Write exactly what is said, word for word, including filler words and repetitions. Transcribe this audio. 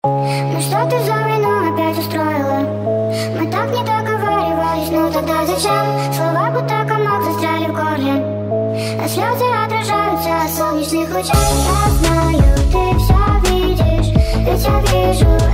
Ну что ты за войну опять устроила? Мы так не договаривались, ну тогда зачем? Слова будто комок застряли в горле, а слезы отражаются от солнечных лучей. Я знаю, ты все видишь, ведь я вижу